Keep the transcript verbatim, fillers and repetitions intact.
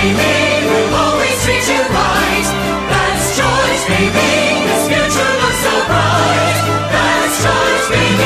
baby, we'll always treat you right. That's choice, baby, this future looks so bright. That's choice, baby.